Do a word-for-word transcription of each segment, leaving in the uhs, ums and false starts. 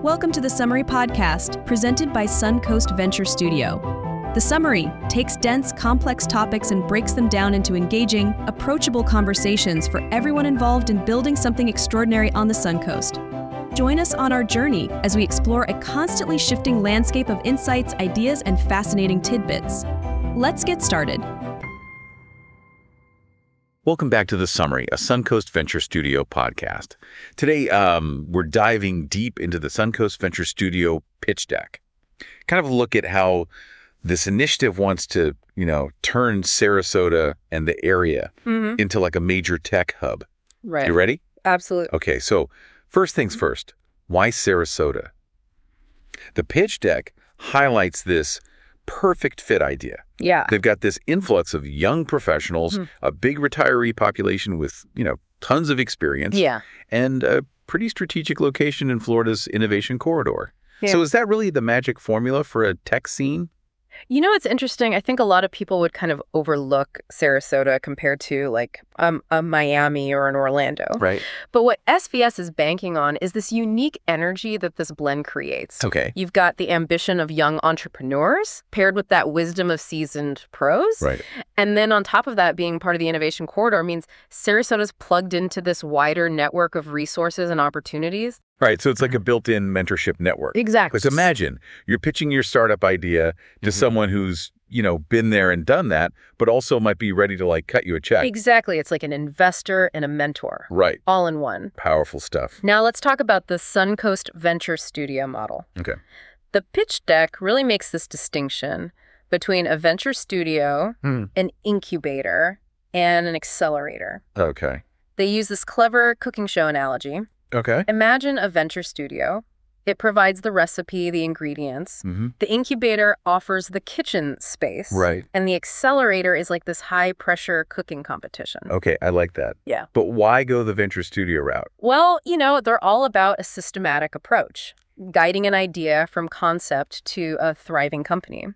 Welcome to the Summary Podcast, presented by Suncoast Venture Studio. The Summary takes dense, complex topics and breaks them down into engaging, approachable conversations for everyone involved in building something extraordinary on the Suncoast. Join us on our journey as we explore a constantly shifting landscape of insights, ideas, and fascinating tidbits. Let's get started. Welcome back to The Summary, a Suncoast Venture Studio podcast. Today, um, we're diving deep into the Suncoast Venture Studio pitch deck. Kind of a look at how this initiative wants to, you know, turn Sarasota and the area Mm-hmm. into like a major tech hub. Right. You ready? Absolutely. Okay, so first things first, why Sarasota? The pitch deck highlights this perfect fit idea. Yeah. They've got this influx of young professionals, Mhm. a big retiree population with, you know, tons of experience, Yeah. and a pretty strategic location in Florida's innovation corridor. Yeah. So is that really the magic formula for a tech scene? You know, it's interesting. I think a lot of people would kind of overlook Sarasota compared to like um, a Miami or an Orlando. Right. But what S V S is banking on is this unique energy that this blend creates. Okay. You've got the ambition of young entrepreneurs paired with that wisdom of seasoned pros. Right. And then on top of that, being part of the innovation corridor means Sarasota's plugged into this wider network of resources and opportunities. Right. So it's like a built-in mentorship network. Exactly. Because imagine you're pitching your startup idea to someone who's, you know, been there and done that, but also might be ready to like cut you a check. Exactly. It's like an investor and a mentor. Right. All in one. Powerful stuff. Now let's talk about the Suncoast Venture Studio model. Okay. The pitch deck really makes this distinction between a venture studio, Hmm. an incubator, and an accelerator. Okay. They use this clever cooking show analogy. Okay. Imagine a venture studio. It provides the recipe, the ingredients. Mm-hmm. The incubator offers the kitchen space. Right. And the accelerator is like this high-pressure cooking competition. Okay. I like that. Yeah. But why go the venture studio route? Well, you know, they're all about a systematic approach, guiding an idea from concept to a thriving company.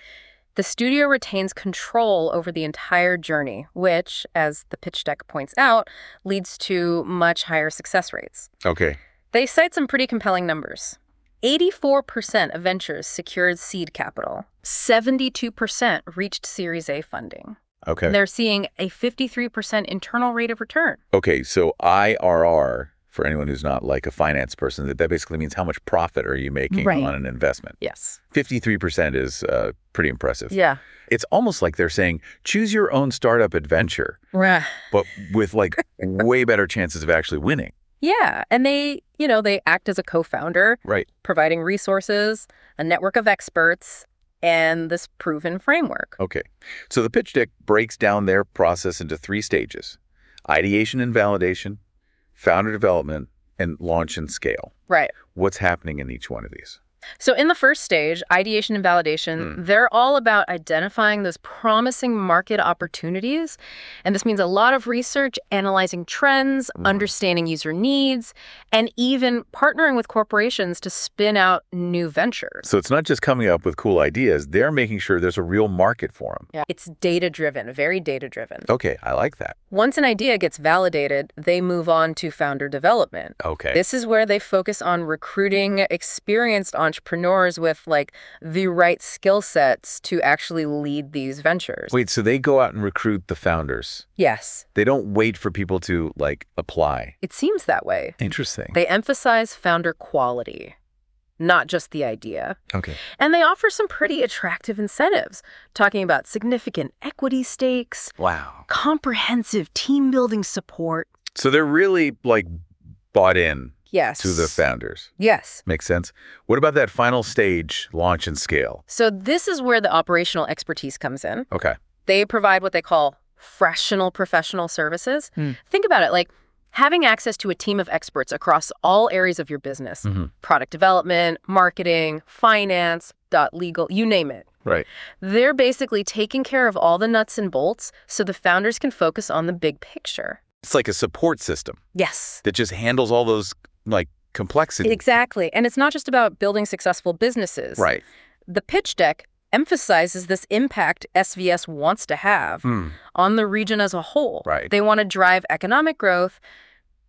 The studio retains control over the entire journey, which, as the pitch deck points out, leads to much higher success rates. Okay. They cite some pretty compelling numbers. eighty-four percent of ventures secured seed capital. seventy-two percent reached Series A funding. Okay. They're seeing a fifty-three percent internal rate of return. Okay. So I R R, for anyone who's not like a finance person, that, that basically means how much profit are you making Right. on an investment? Yes. fifty-three percent is uh, pretty impressive. Yeah. It's almost like they're saying, choose your own startup adventure, Right. but with like way better chances of actually winning. Yeah, and they, you know, they act as a co-founder, Right. providing resources, a network of experts, and this proven framework. Okay. So the pitch deck breaks down their process into three stages: ideation and validation, founder development, and launch and scale. Right. What's happening in each one of these? So in the first stage, ideation and validation, Hmm. they're all about identifying those promising market opportunities. And this means a lot of research, analyzing trends, Hmm. understanding user needs, and even partnering with corporations to spin out new ventures. So it's not just coming up with cool ideas, they're making sure there's a real market for them. Yeah. It's data-driven, very data-driven. Okay, I like that. Once an idea gets validated, they move on to founder development. Okay. This is where they focus on recruiting experienced entrepreneurs with like the right skill sets to actually lead these ventures. Wait, so they go out and recruit the founders. Yes, They don't wait for people to like apply. it seems that way. Interesting. They emphasize founder quality, not just the idea. Okay. And they offer some pretty attractive incentives, talking about significant equity stakes, Wow. comprehensive team building support. So they're really like bought in Yes. to the founders. Yes. Makes sense. What about that final stage, launch and scale? So this is where the operational expertise comes in. Okay. They provide what they call fractional professional services. Hmm. Think about it like having access to a team of experts across all areas of your business, Mhm. product development, marketing, finance, dot legal, you name it. Right. They're basically taking care of all the nuts and bolts so the founders can focus on the big picture. It's like a support system Yes. that just handles all those like complexity. Exactly. And it's not just about building successful businesses. Right. The pitch deck emphasizes this impact S V S wants to have Hmm. on the region as a whole. Right. They want to drive economic growth,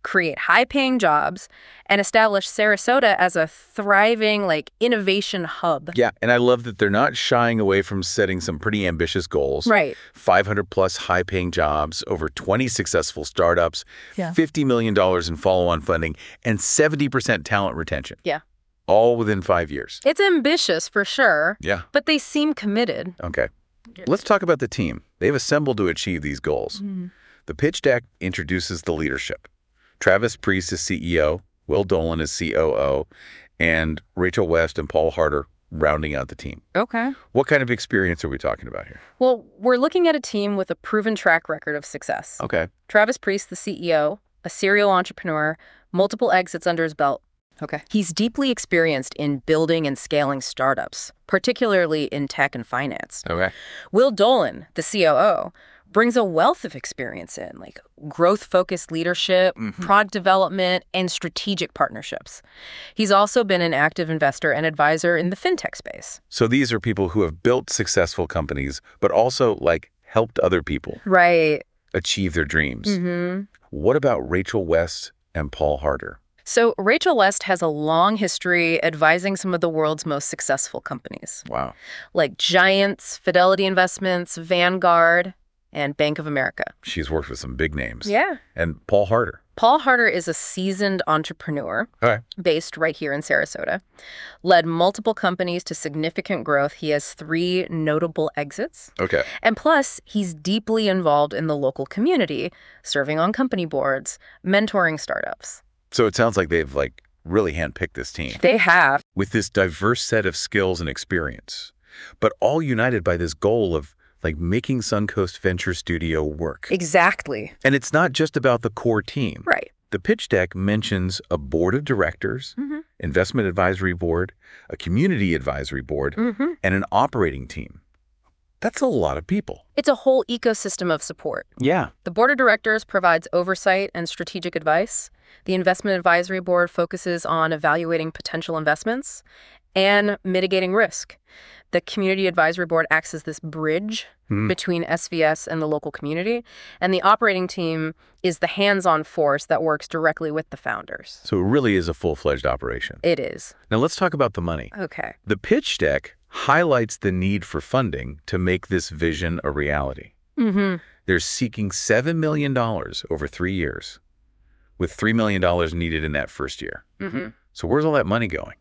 create high-paying jobs, and establish Sarasota as a thriving, like, innovation hub. Yeah, and I love that they're not shying away from setting some pretty ambitious goals. Right. five hundred plus high-paying jobs, over twenty successful startups, Yeah. fifty million dollars in follow-on funding, and seventy percent talent retention. Yeah. All within five years. It's ambitious, for sure. Yeah. But they seem committed. Okay. Let's talk about the team. They've assembled to achieve these goals. Mm-hmm. The pitch deck introduces the leadership. Travis Priest is C E O, Will Dolan is C O O, and Rachel West and Paul Harder rounding out the team. Okay. What kind of experience are we talking about here? Well, we're looking at a team with a proven track record of success. Okay. Travis Priest, the C E O, a serial entrepreneur, multiple exits under his belt. Okay. He's deeply experienced in building and scaling startups, particularly in tech and finance. Okay. Will Dolan, the C O O, brings a wealth of experience in like growth-focused leadership, Mhm. product development, and strategic partnerships. He's also been an active investor and advisor in the fintech space. So these are people who have built successful companies, but also like helped other people Right. achieve their dreams. Mm-hmm. What about Rachel West and Paul Harder? So Rachel West has a long history advising some of the world's most successful companies, Wow. like Giants, Fidelity Investments, Vanguard, and Bank of America. She's worked with some big names. Yeah. And Paul Harder. Paul Harder is a seasoned entrepreneur Okay. based right here in Sarasota, led multiple companies to significant growth. He has three notable exits. Okay. And plus, he's deeply involved in the local community, serving on company boards, mentoring startups. So it sounds like they've like really handpicked this team They have. with this diverse set of skills and experience, but all united by this goal of like making Suncoast Venture Studio work. Exactly. And it's not just about the core team. Right. The pitch deck mentions a board of directors, Mm-hmm. investment advisory board, a community advisory board, Mm-hmm. and an operating team. That's a lot of people. It's a whole ecosystem of support. Yeah. The board of directors provides oversight and strategic advice. The investment advisory board focuses on evaluating potential investments and mitigating risk. The community advisory board acts as this bridge Hmm. between S V S and the local community. And the operating team is the hands-on force that works directly with the founders. So it really is a full-fledged operation. It is. Now let's talk about the money. Okay. The pitch deck highlights the need for funding to make this vision a reality. Mm-hmm. They're seeking seven million dollars over three years, with three million dollars needed in that first year. Mm-hmm. So where's all that money going?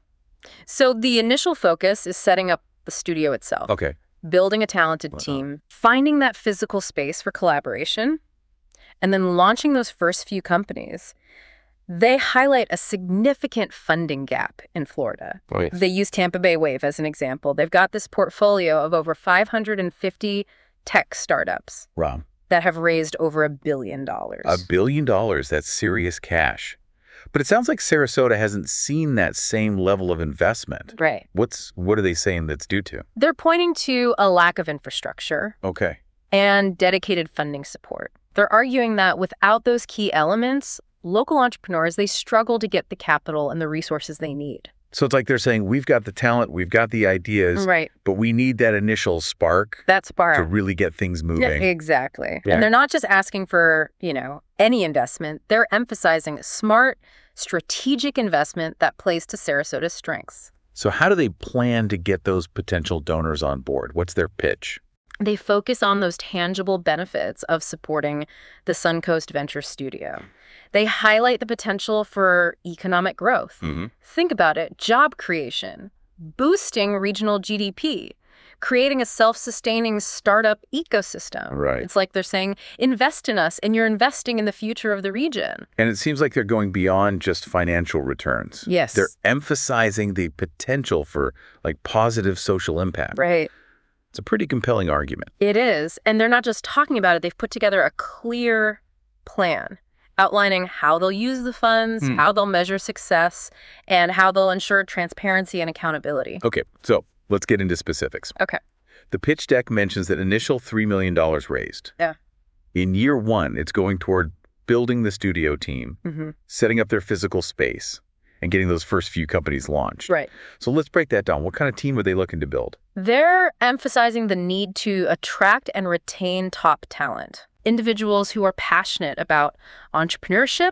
So the initial focus is setting up the studio itself. Okay. Building a talented Wow. team, finding that physical space for collaboration, and then launching those first few companies. They highlight a significant funding gap in Florida. Right. They use Tampa Bay Wave as an example. They've got this portfolio of over five hundred fifty tech startups Rob, that have raised over a billion dollars. a billion dollars, that's serious cash. But it sounds like Sarasota hasn't seen that same level of investment. Right. What's what are they saying that's due to? They're pointing to a lack of infrastructure Okay. and dedicated funding support. They're arguing that without those key elements, local entrepreneurs, they struggle to get the capital and the resources they need. So it's like they're saying, we've got the talent, we've got the ideas, Right. but we need that initial spark That's spark. to really get things Yeah, moving. exactly. Yeah. And they're not just asking for, you know, any investment. They're emphasizing smart, strategic investment that plays to Sarasota's strengths. So how do they plan to get those potential donors on board? What's their pitch? They focus on those tangible benefits of supporting the Suncoast Venture Studio. They highlight the potential for economic growth. Mm-hmm. Think about it, job creation, boosting regional G D P, creating a self-sustaining startup ecosystem. Right. It's like they're saying, invest in us, and you're investing in the future of the region. And it seems like they're going beyond just financial returns. Yes. They're emphasizing the potential for like positive social impact. Right. It's a pretty compelling argument. It is. And they're not just talking about it. They've put together a clear plan outlining how they'll use the funds, Hmm. how they'll measure success, and how they'll ensure transparency and accountability. Okay, so let's get into specifics. Okay. The pitch deck mentions that initial three million dollars raised. Yeah. In year one, it's going toward building the studio team, Mm-hmm. setting up their physical space, and getting those first few companies launched. Right. So let's break that down. What kind of team are they looking to build? They're emphasizing the need to attract and retain top talent, individuals who are passionate about entrepreneurship,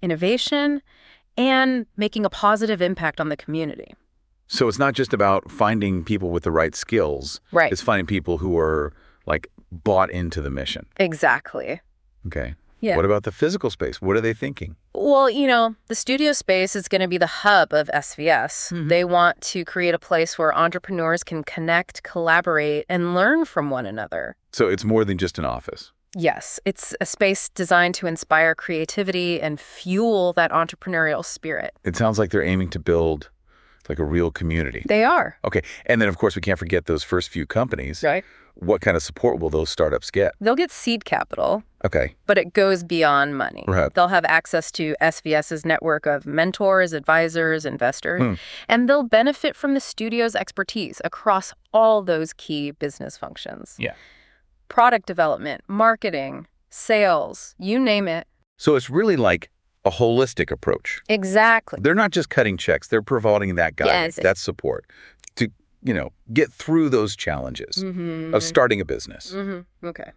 innovation, and making a positive impact on the community. So it's not just about finding people with the right skills. Right. It's finding people who are, like, bought into the mission. Exactly. Okay. Yeah. What about the physical space? What are they thinking? Well, you know, the studio space is going to be the hub of S V S. Mhm. They want to create a place where entrepreneurs can connect, collaborate, and learn from one another. So it's more than just an office. Yes, it's a space designed to inspire creativity and fuel that entrepreneurial spirit. It sounds like they're aiming to build, like, a real community. They are. Okay. And then, of course, we can't forget those first few companies. Right. What kind of support will those startups get? They'll get seed capital, Okay. but it goes beyond money. Right. They'll have access to SVS's network of mentors, advisors, investors, Hmm. and they'll benefit from the studio's expertise across all those key business functions. Yeah. Product development, marketing, sales, you name it. So it's really like a holistic approach. Exactly. They're not just cutting checks. They're providing that guidance, Yes. that support to, you know, get through those challenges Mm-hmm. of starting a business. Mm-hmm. Okay.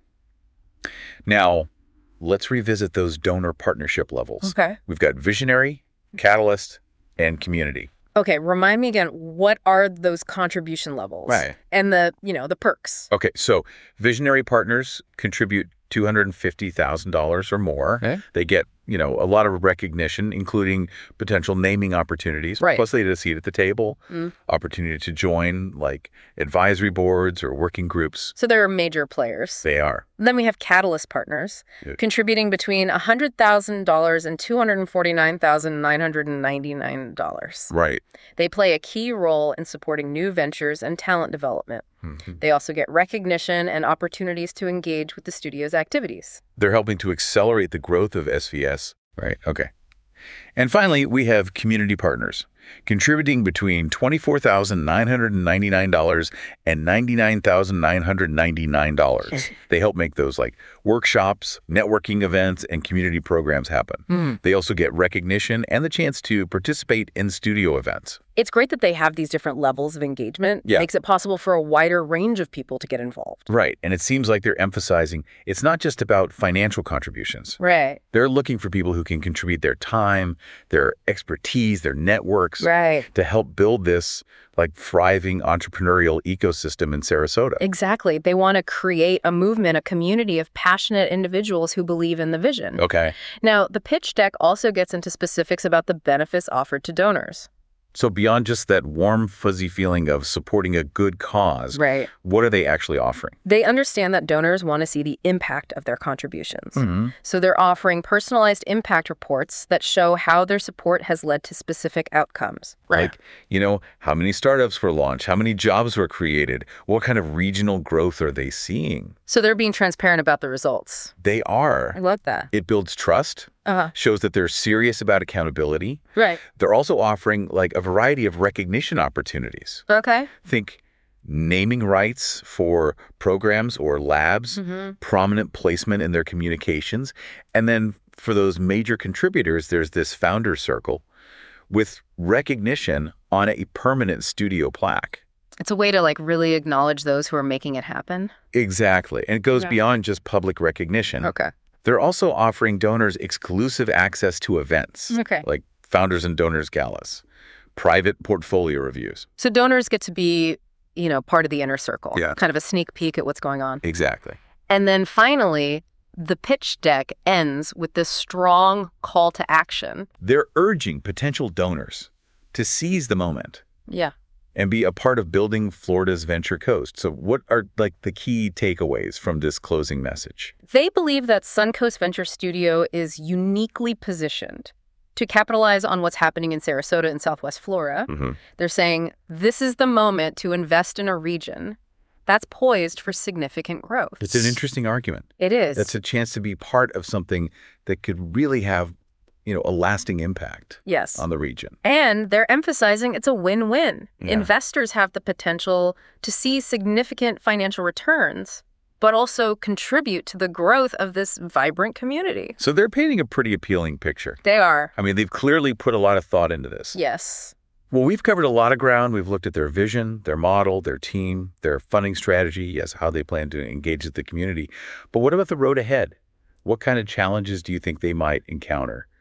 Now, let's revisit those donor partnership levels. Okay. We've got visionary, catalyst, and community. Okay, remind me again, what are those contribution levels? Right. And the, you know, the perks. Okay, so visionary partners contribute two hundred fifty thousand dollars or more. Okay. They get, you know, a lot of recognition, including potential naming opportunities. Right. Plus, they get a seat at the table, Mm. opportunity to join, like, advisory boards or working groups. So there are major players. They are. Then we have Catalyst partners, Yeah. contributing between one hundred thousand dollars and two hundred forty-nine thousand nine hundred ninety-nine dollars. Right. They play a key role in supporting new ventures and talent development. Mhm. They also get recognition and opportunities to engage with the studio's activities. They're helping to accelerate the growth of S V S. Right. Okay. And finally, we have community partners, contributing between twenty-four thousand nine hundred ninety-nine dollars and ninety-nine thousand nine hundred ninety-nine dollars. They help make those, like, workshops, networking events, and community programs happen. Mm. They also get recognition and the chance to participate in studio events. It's great that they have these different levels of engagement. Yeah. Makes it possible for a wider range of people to get involved. Right. And it seems like they're emphasizing it's not just about financial contributions. Right. They're looking for people who can contribute their time, their expertise, their networks Right. to help build this, like, thriving entrepreneurial ecosystem in Sarasota. Exactly. They want to create a movement, a community of passionate individuals who believe in the vision. Okay. Now, the pitch deck also gets into specifics about the benefits offered to donors. So beyond just that warm, fuzzy feeling of supporting a good cause, Right. what are they actually offering? They understand that donors want to see the impact of their contributions. Mm-hmm. So they're offering personalized impact reports that show how their support has led to specific outcomes. Like, you know, how many startups were launched? How many jobs were created? What kind of regional growth are they seeing? So they're being transparent about the results. They are. I love that. It builds trust, Uh-huh. shows that they're serious about accountability. Right. They're also offering, like, a variety of recognition opportunities. Okay. Think naming rights for programs or labs, Mm-hmm. prominent placement in their communications. And then for those major contributors, there's this founder circle with recognition on a permanent studio plaque. It's a way to, like, really acknowledge those who are making it happen. Exactly. And it goes Yeah. beyond just public recognition. Okay. They're also offering donors exclusive access to events, Okay. like Founders and Donors Galas, private portfolio reviews. So donors get to be, you know, part of the inner circle. Yeah. Kind of a sneak peek at what's going on. Exactly. And then finally, the pitch deck ends with this strong call to action. They're urging potential donors to seize the moment Yeah. and be a part of building Florida's Venture Coast. So what are, like, the key takeaways from this closing message? They believe that Suncoast Venture Studio is uniquely positioned to capitalize on what's happening in Sarasota and Southwest Florida. Mm-hmm. They're saying this is the moment to invest in a region that's poised for significant growth. It's an interesting argument. It is. That's a chance to be part of something that could really have, you know, a lasting impact Yes. on the region. And they're emphasizing it's a win-win. Yeah. Investors have the potential to see significant financial returns, but also contribute to the growth of this vibrant community. So they're painting a pretty appealing picture. They are. I mean, they've clearly put a lot of thought into this. Yes. Well, we've covered a lot of ground. We've looked at their vision, their model, their team, their funding strategy, yes, how they plan to engage with the community. But what about the road ahead? What kind of challenges do you think they might encounter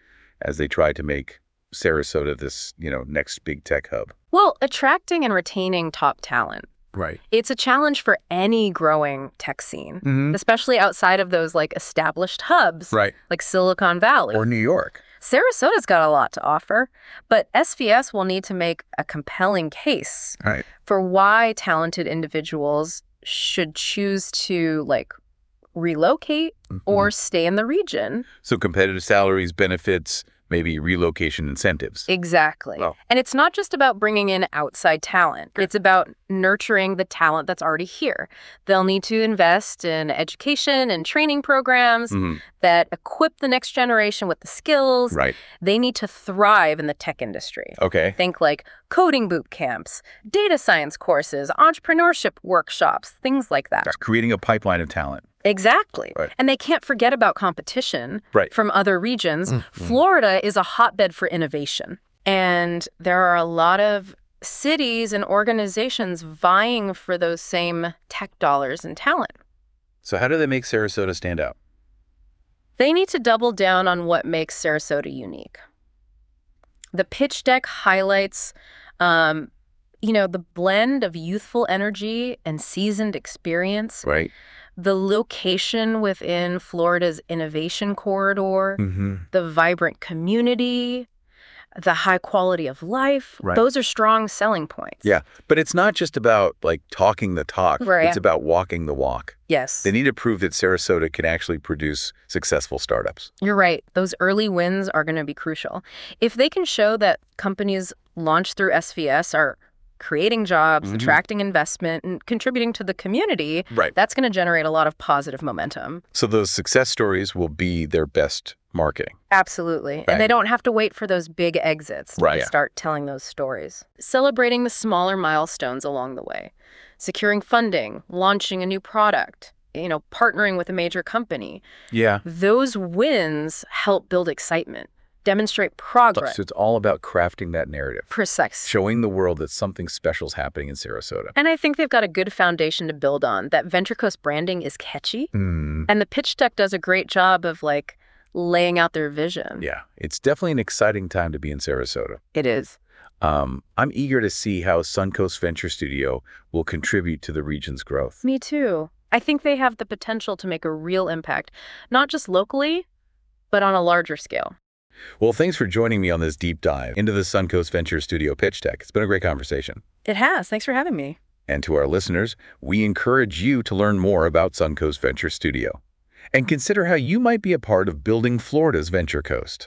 as they try to make Sarasota this, you know, next big tech hub? Well, attracting and retaining top talent. Right. It's a challenge for any growing tech scene, Mm-hmm. especially outside of those like established hubs Right. like Silicon Valley. Or New York. Sarasota's got a lot to offer, but S V S will need to make a compelling case Right. for why talented individuals should choose to like relocate Mhm. or stay in the region. So competitive salaries, benefits, maybe relocation incentives. Exactly. Well- And it's not just about bringing in outside talent. It's about nurturing the talent that's already here. They'll need to invest in education and training programs Mhm. that equip the next generation with the skills. Right. They need to thrive in the tech industry. Okay. Think like coding boot camps, data science courses, entrepreneurship workshops, things like that. Creating a pipeline of talent. Exactly. Right. And they can't forget about competition Right. from other regions. Mm-hmm. Florida is a hotbed for innovation. And there are a lot of cities and organizations vying for those same tech dollars and talent. So how do they make Sarasota stand out? They need to double down on what makes Sarasota unique. The pitch deck highlights, um, you know, the blend of youthful energy and seasoned experience. Right. The location within Florida's innovation corridor, Mm-hmm. the vibrant community, the high quality of life. Right. Those are strong selling points. Yeah. But it's not just about like talking the talk. Right. It's about walking the walk. Yes, They need to prove that Sarasota can actually produce successful startups. you're right. Those early wins are going to be crucial. If they can show that companies launched through S V S are creating jobs, Mhm. attracting investment, and contributing to the community, Right. that's going to generate a lot of positive momentum. So those success stories will be their best marketing. Absolutely. Right. And they don't have to wait for those big exits Right. to start telling those stories. Celebrating the smaller milestones along the way. Securing funding, launching a new product, you know, partnering with a major company. Yeah. Those wins help build excitement, demonstrate progress. So it's all about crafting that narrative, Precise. showing the world that something special is happening in Sarasota. And I think they've got a good foundation to build on. That Venture Coast branding is catchy. Mm. And the pitch deck does a great job of like laying out their vision. Yeah. It's definitely an exciting time to be in Sarasota. It is. Um, I'm eager to see how Suncoast Venture Studio will contribute to the region's growth. Me too. I think they have the potential to make a real impact, not just locally, but on a larger scale. Well, thanks for joining me on this deep dive into the Suncoast Venture Studio pitch deck. It's been a great conversation. It has. Thanks for having me. And to our listeners, we encourage you to learn more about Suncoast Venture Studio and consider how you might be a part of building Florida's Venture Coast.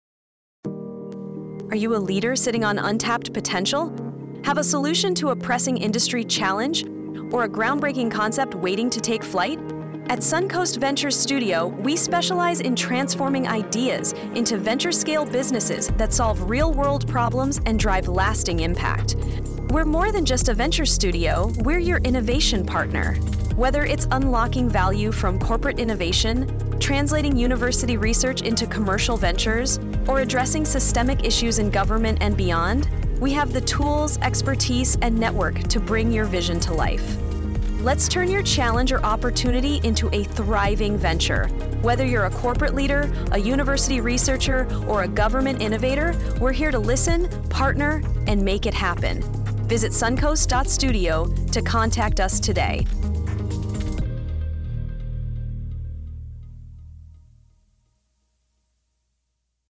Are you a leader sitting on untapped potential? Have a solution to a pressing industry challenge? Or a groundbreaking concept waiting to take flight? At Suncoast Venture Studio, we specialize in transforming ideas into venture-scale businesses that solve real-world problems and drive lasting impact. We're more than just a venture studio, we're your innovation partner. Whether it's unlocking value from corporate innovation, translating university research into commercial ventures, or addressing systemic issues in government and beyond, we have the tools, expertise, and network to bring your vision to life. Let's turn your challenge or opportunity into a thriving venture. Whether you're a corporate leader, a university researcher, or a government innovator, we're here to listen, partner, and make it happen. Visit suncoast dot studio to contact us today.